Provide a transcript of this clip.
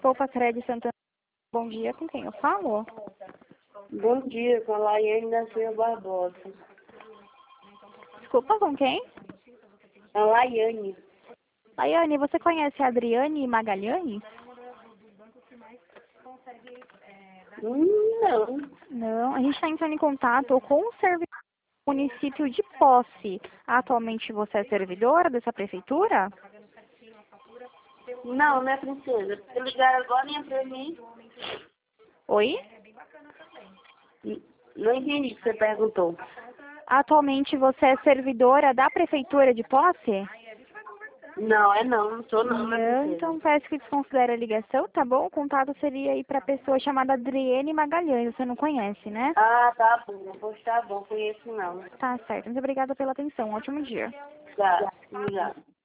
Copa Crédito Santana. Bom dia, com quem eu falo? Bom dia, com a Laiane da Silva Barbosa. Desculpa, com quem? A Laiane. Laiane, você conhece a Adriane Magalhães? Não. Não, a gente está entrando em contato com o servidor do município de Posse. Atualmente você é servidora dessa prefeitura? Não, né, princesa? Você ligaram agora pra mim? Oi? Não entendi o que você perguntou. Atualmente você é servidora da prefeitura de Posse? Não sou não, né, Não, princesa? então peço que desconsidere a ligação, tá bom? O contato seria aí para pessoa chamada Adriane Magalhães, você não conhece, né? Ah, tá bom. Pois tá bom, conheço não. Tá certo. Muito obrigada pela atenção. Um ótimo dia. Tá, obrigado.